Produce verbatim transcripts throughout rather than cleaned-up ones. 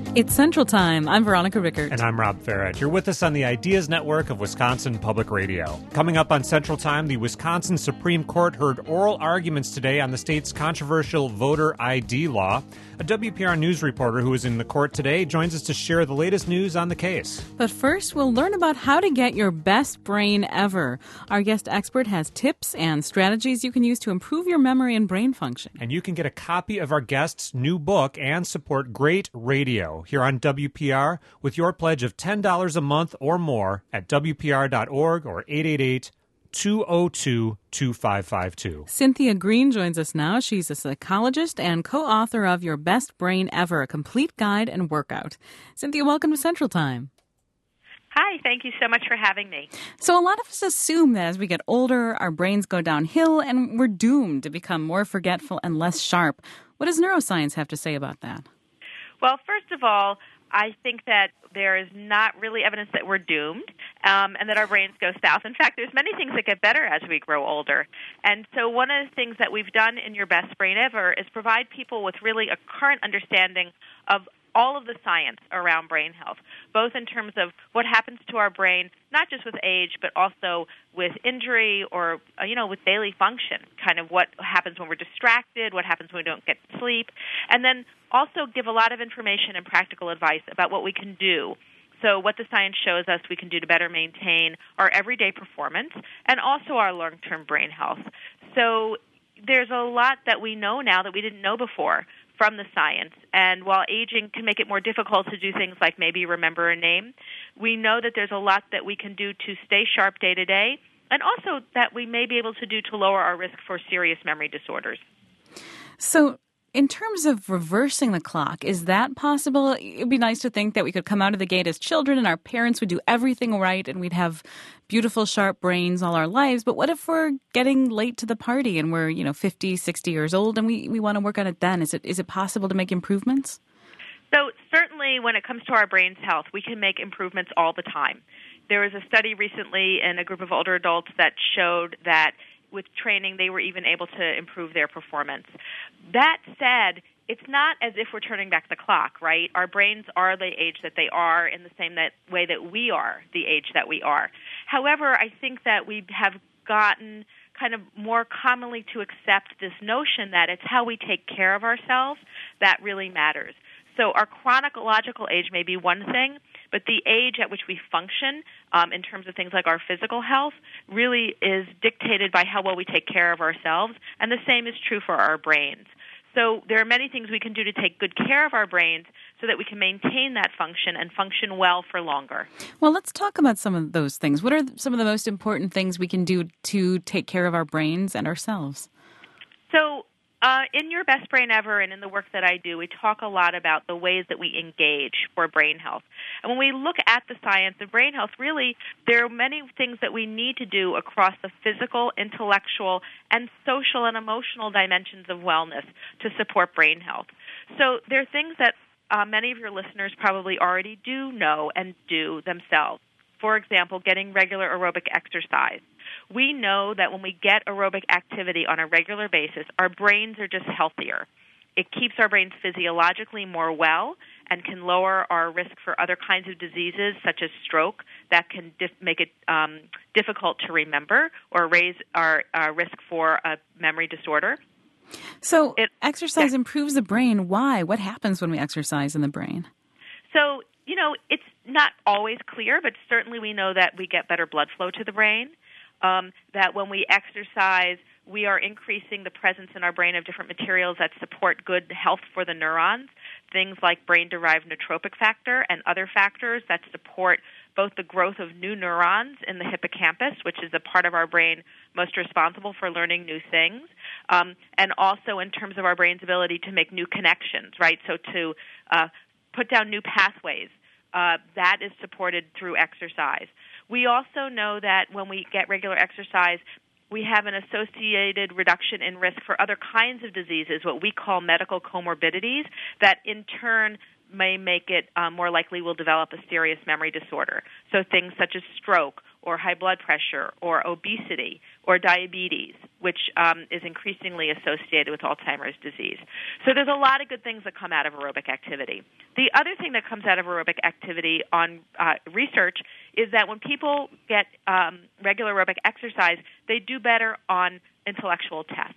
It's Central Time. I'm Veronica Rickert. And I'm Rob Farrett. You're with us on the Ideas Network of Wisconsin Public Radio. Coming up on Central Time, the Wisconsin Supreme Court heard oral arguments today on the state's controversial voter I D law. A W P R News reporter who is in the court today joins us to share the latest news on the case. But first, we'll learn about how to get your best brain ever. Our guest expert has tips and strategies you can use to improve your memory and brain function. And you can get a copy of our guest's new book and support great radio here on W P R with your pledge of ten dollars a month or more at W P R dot org or eight eight eight, two oh two, two five five two. Cynthia Green joins us now. She's a psychologist and co-author of Your Best Brain Ever, a complete guide and workout. Cynthia, welcome to Central Time. Hi, thank you so much for having me. So a lot of us assume that as we get older, our brains go downhill and we're doomed to become more forgetful and less sharp. What does neuroscience have to say about that? Well, first of all, I think that there is not really evidence that we're doomed um, and that our brains go south. In fact, there's many things that get better as we grow older. And so one of the things that we've done in Your Best Brain Ever is provide people with really a current understanding of all of the science around brain health, both in terms of what happens to our brain, not just with age, but also with injury or, uh, you know, with daily function, kind of what happens when we're distracted, what happens when we don't get sleep, and then also give a lot of information and practical advice about what we can do. So what the science shows us we can do to better maintain our everyday performance and also our long-term brain health. So there's a lot that we know now that we didn't know before from the science. And while aging can make it more difficult to do things like maybe remember a name, we know that there's a lot that we can do to stay sharp day to day, and also that we may be able to do to lower our risk for serious memory disorders. So in terms of reversing the clock, is that possible? It would be nice to think that we could come out of the gate as children and our parents would do everything right and we'd have beautiful, sharp brains all our lives. But what if we're getting late to the party and we're, you know, fifty, sixty years old and we, we want to work on it then? Is it is it possible to make improvements? So certainly when it comes to our brain's health, we can make improvements all the time. There was a study recently in a group of older adults that showed that with training, they were even able to improve their performance. That said, it's not as if we're turning back the clock, right? Our brains are the age that they are in the same that way that we are the age that we are. However, I think that we have gotten kind of more commonly to accept this notion that it's how we take care of ourselves that really matters. So our chronological age may be one thing, but the age at which we function um, in terms of things like our physical health really is dictated by how well we take care of ourselves, and the same is true for our brains. So there are many things we can do to take good care of our brains so that we can maintain that function and function well for longer. Well, let's talk about some of those things. What are some of the most important things we can do to take care of our brains and ourselves? So Uh, in Your Best Brain Ever and in the work that I do, we talk a lot about the ways that we engage for brain health. And when we look at the science of brain health, really, there are many things that we need to do across the physical, intellectual, and social and emotional dimensions of wellness to support brain health. So there are things that uh, many of your listeners probably already do know and do themselves. For example, getting regular aerobic exercise. We know that when we get aerobic activity on a regular basis, our brains are just healthier. It keeps our brains physiologically more well and can lower our risk for other kinds of diseases, such as stroke, that can dif- make it um, difficult to remember or raise our uh, risk for a memory disorder. So it, exercise yeah. improves the brain. Why? What happens when we exercise in the brain? So, you know, it's not always clear, but certainly we know that we get better blood flow to the brain. Um, that when we exercise, we are increasing the presence in our brain of different materials that support good health for the neurons, things like brain-derived neurotrophic factor and other factors that support both the growth of new neurons in the hippocampus, which is the part of our brain most responsible for learning new things, um, and also in terms of our brain's ability to make new connections, right? So to uh, put down new pathways. Uh, that is supported through exercise. We also know that when we get regular exercise, we have an associated reduction in risk for other kinds of diseases, what we call medical comorbidities, that in turn may make it um, more likely we'll develop a serious memory disorder. So things such as stroke or high blood pressure or obesity or diabetes, which um, is increasingly associated with Alzheimer's disease. So there's a lot of good things that come out of aerobic activity. The other thing that comes out of aerobic activity on uh, research is that when people get um, regular aerobic exercise, they do better on intellectual tests.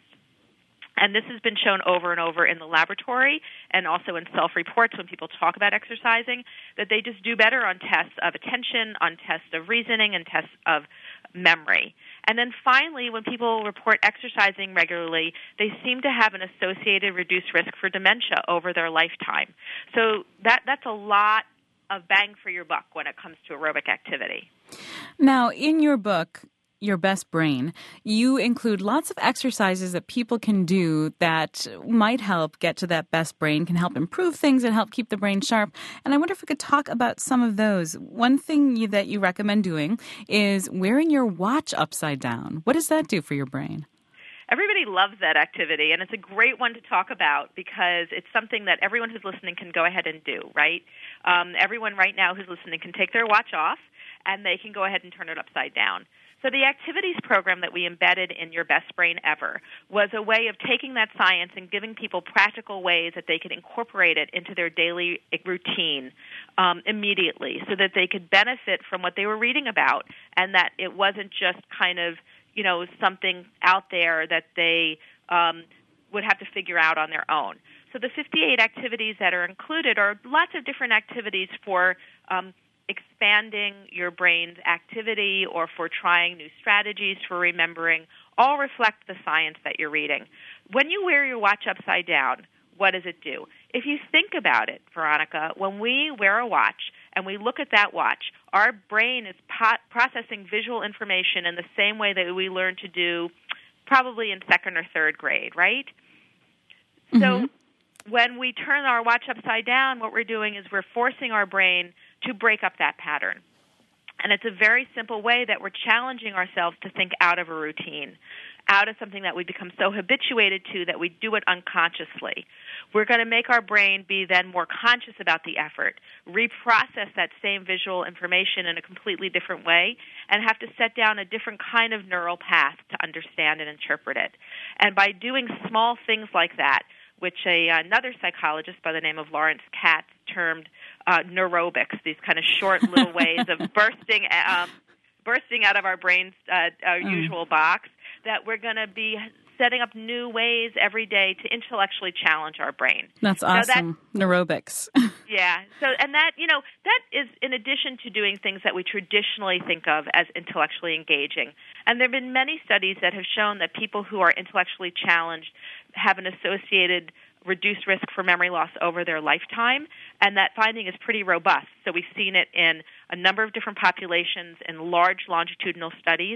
And this has been shown over and over in the laboratory and also in self-reports when people talk about exercising, that they just do better on tests of attention, on tests of reasoning, and tests of memory. And then finally, when people report exercising regularly, they seem to have an associated reduced risk for dementia over their lifetime. So that that's a lot of bang for your buck when it comes to aerobic activity. Now, in your book, Your Best Brain, you include lots of exercises that people can do that might help get to that best brain, can help improve things and help keep the brain sharp. And I wonder if we could talk about some of those. One thing you, that you recommend doing is wearing your watch upside down. What does that do for your brain? Everybody loves that activity, and it's a great one to talk about because it's something that everyone who's listening can go ahead and do, right? Um, everyone right now who's listening can take their watch off, and they can go ahead and turn it upside down. So the activities program that we embedded in Your Best Brain Ever was a way of taking that science and giving people practical ways that they could incorporate it into their daily routine um, immediately so that they could benefit from what they were reading about and that it wasn't just kind of, you know, something out there that they um, would have to figure out on their own. So the fifty-eight activities that are included are lots of different activities for um, expanding your brain's activity or for trying new strategies for remembering, all reflect the science that you're reading. When you wear your watch upside down, what does it do? If you think about it, Veronica, when we wear a watch and we look at that watch, our brain is po- processing visual information in the same way that we learn to do probably in second or third grade, right? Mm-hmm. So when we turn our watch upside down, what we're doing is we're forcing our brain to break up that pattern. And it's a very simple way that we're challenging ourselves to think out of a routine, out of something that we become so habituated to that we do it unconsciously. We're going to make our brain be then more conscious about the effort, reprocess that same visual information in a completely different way, and have to set down a different kind of neural path to understand and interpret it. And by doing small things like that, which a, another psychologist by the name of Lawrence Katz termed uh, neurobics, these kind of short little ways of bursting um, bursting out of our brain's uh, our mm. usual box, that we're going to be setting up new ways every day to intellectually challenge our brain. That's awesome. That, neurobics. Yeah. So, and that, you know, that is in addition to doing things that we traditionally think of as intellectually engaging. And there have been many studies that have shown that people who are intellectually challenged have an associated reduced risk for memory loss over their lifetime, and that finding is pretty robust. So we've seen it in a number of different populations in large longitudinal studies.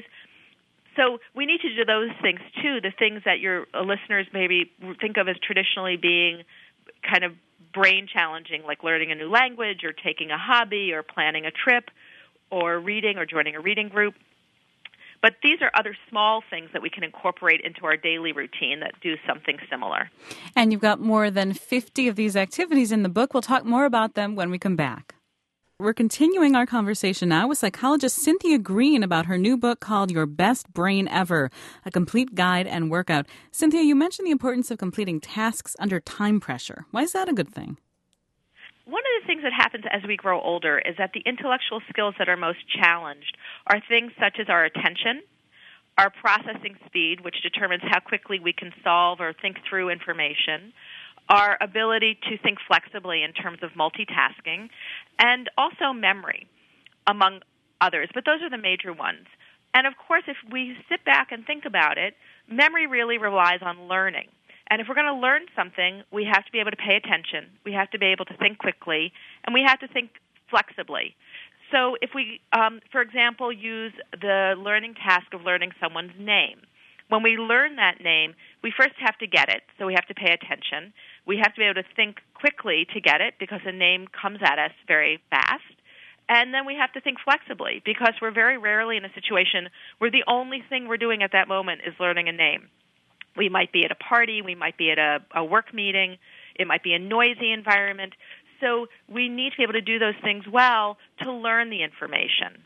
So we need to do those things, too, the things that your listeners maybe think of as traditionally being kind of brain challenging, like learning a new language or taking a hobby or planning a trip or reading or joining a reading group. But these are other small things that we can incorporate into our daily routine that do something similar. And you've got more than fifty of these activities in the book. We'll talk more about them when we come back. We're continuing our conversation now with psychologist Cynthia Green about her new book called Your Best Brain Ever, a complete guide and workout. Cynthia, you mentioned the importance of completing tasks under time pressure. Why is that a good thing? One of the things that happens as we grow older is that the intellectual skills that are most challenged are things such as our attention, our processing speed, which determines how quickly we can solve or think through information, our ability to think flexibly in terms of multitasking, and also memory, among others. But those are the major ones. And, of course, if we sit back and think about it, memory really relies on learning. And if we're going to learn something, we have to be able to pay attention, we have to be able to think quickly, and we have to think flexibly. So if we, um, for example, use the learning task of learning someone's name, when we learn that name, we first have to get it, so we have to pay attention. We have to be able to think quickly to get it because a name comes at us very fast. And then we have to think flexibly because we're very rarely in a situation where the only thing we're doing at that moment is learning a name. We might be at a party, we might be at a, a work meeting, it might be a noisy environment. So we need to be able to do those things well to learn the information.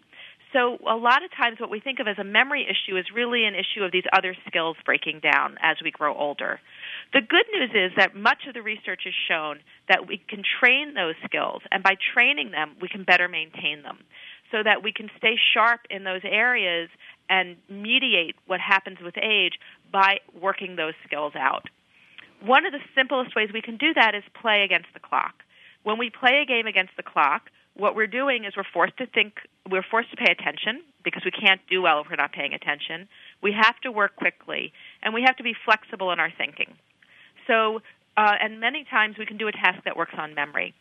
So a lot of times what we think of as a memory issue is really an issue of these other skills breaking down as we grow older. The good news is that much of the research has shown that we can train those skills, and by training them, we can better maintain them so that we can stay sharp in those areas and mediate what happens with age by working those skills out. One of the simplest ways we can do that is play against the clock. When we play a game against the clock, what we're doing is we're forced to think, we're forced to pay attention because we can't do well if we're not paying attention. We have to work quickly, and we have to be flexible in our thinking. So, uh, and many times we can do a task that works on memory.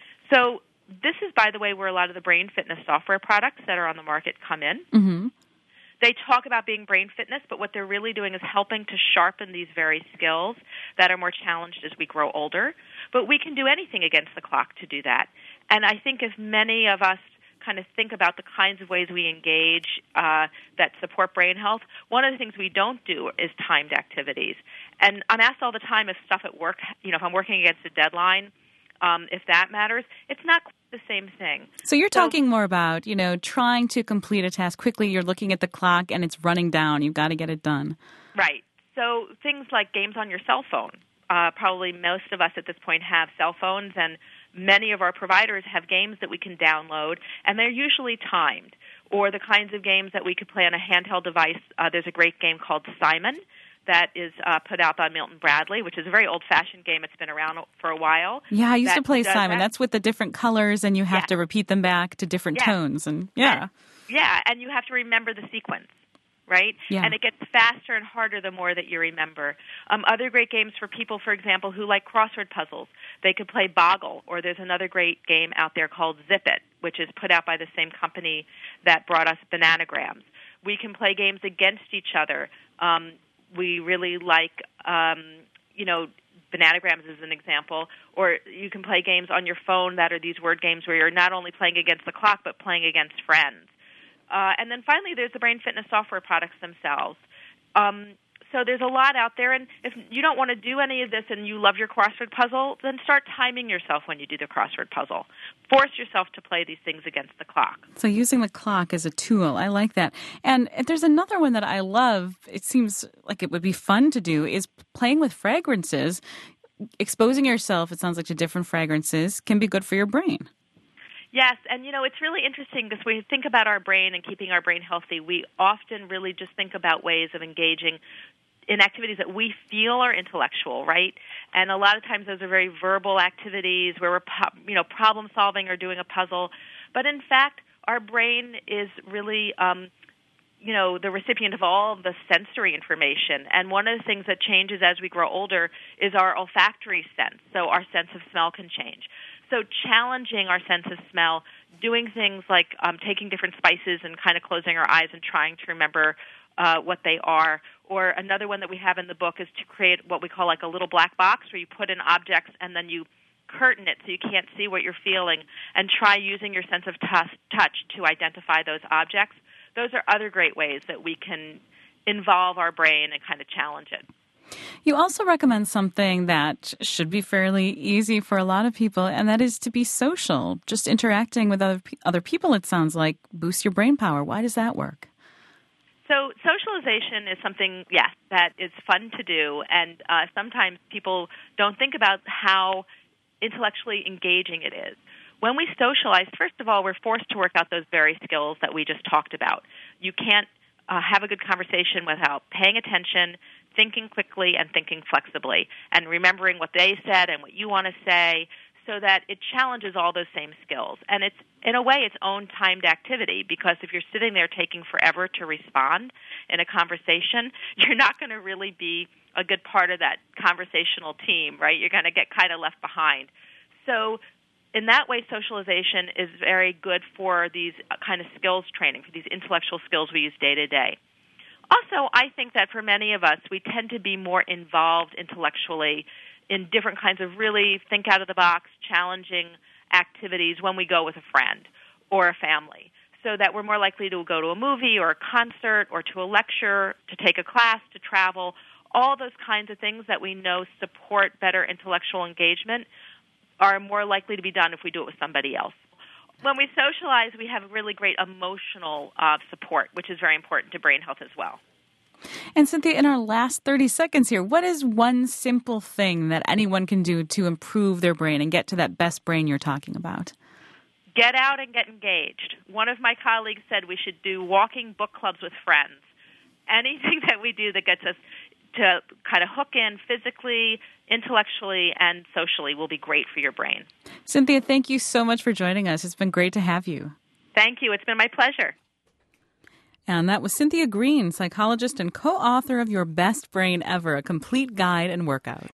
So this is, by the way, where a lot of the brain fitness software products that are on the market come in. Mm-hmm. They talk about being brain fitness, but what they're really doing is helping to sharpen these very skills that are more challenged as we grow older. But we can do anything against the clock to do that. And I think if many of us kind of think about the kinds of ways we engage uh, that support brain health, one of the things we don't do is timed activities. And I'm asked all the time if stuff at work, you know, if I'm working against a deadline, um, if that matters. It's not quite the same thing. So you're so, talking more about, you know, trying to complete a task quickly. You're looking at the clock and it's running down. You've got to get it done. Right. So things like games on your cell phone. Uh, probably most of us at this point have cell phones, and many of our providers have games that we can download, and they're usually timed. Or the kinds of games that we could play on a handheld device. Uh, there's a great game called Simon that is uh, put out by Milton Bradley, which is a very old-fashioned game. It's been around for a while. Yeah, I used to play Simon. That. That's with the different colors, and you have yeah. to repeat them back to different yeah. tones. And yeah, and, yeah, and you have to remember the sequence, right? Yeah. And it gets faster and harder the more that you remember. Um, other great games for people, for example, who like crossword puzzles. They could play Boggle, or there's another great game out there called Zip It, which is put out by the same company that brought us Bananagrams. We can play games against each other. Um, we really like, um, you know, Bananagrams is an example, or you can play games on your phone that are these word games where you're not only playing against the clock, but playing against friends. Uh, and then finally, there's the brain fitness software products themselves. Um, so there's a lot out there, and if you don't want to do any of this and you love your crossword puzzle, then start timing yourself when you do the crossword puzzle. Force yourself to play these things against the clock. So using the clock as a tool, I like that. And there's another one that I love, it seems like it would be fun to do, is playing with fragrances. Exposing yourself, it sounds like, to different fragrances can be good for your brain. Yes, and you know, it's really interesting because when we think about our brain and keeping our brain healthy, we often really just think about ways of engaging in activities that we feel are intellectual, right? And a lot of times those are very verbal activities where we're, you know, problem solving or doing a puzzle. But in fact, our brain is really, um, you know, the recipient of all of the sensory information. And one of the things that changes as we grow older is our olfactory sense. So our sense of smell can change. So challenging our sense of smell, doing things like um, taking different spices and kind of closing our eyes and trying to remember uh, what they are. Or another one that we have in the book is to create what we call like a little black box where you put in objects and then you curtain it so you can't see what you're feeling, and try using your sense of t- touch to identify those objects. Those are other great ways that we can involve our brain and kind of challenge it. You also recommend something that should be fairly easy for a lot of people, and that is to be social. Just interacting with other other people, it sounds like, boosts your brain power. Why does that work? So socialization is something, yes, that is fun to do, and uh, sometimes people don't think about how intellectually engaging it is. When we socialize, first of all, we're forced to work out those very skills that we just talked about. You can't uh, have a good conversation without paying attention, thinking quickly, and thinking flexibly, and remembering what they said and what you want to say, so that it challenges all those same skills. And it's, in a way, its own timed activity, because if you're sitting there taking forever to respond in a conversation, you're not going to really be a good part of that conversational team, right? You're going to get kind of left behind. So in that way, socialization is very good for these kind of skills training, for these intellectual skills we use day to day. Also, I think that for many of us, we tend to be more involved intellectually in different kinds of really think out of the box, challenging activities when we go with a friend or a family, so that we're more likely to go to a movie or a concert or to a lecture, to take a class, to travel. All those kinds of things that we know support better intellectual engagement are more likely to be done if we do it with somebody else. when we socialize, we have really great emotional uh, support, which is very important to brain health as well. And Cynthia, in our last thirty seconds here, what is one simple thing that anyone can do to improve their brain and get to that best brain you're talking about? Get out and get engaged. One of my colleagues said we should do walking book clubs with friends. Anything that we do that gets us to kind of hook in physically, intellectually, and socially will be great for your brain. Cynthia, thank you so much for joining us. It's been great to have you. Thank you. It's been my pleasure. And that was Cynthia Green, psychologist and co-author of Your Best Brain Ever, a complete guide and workout.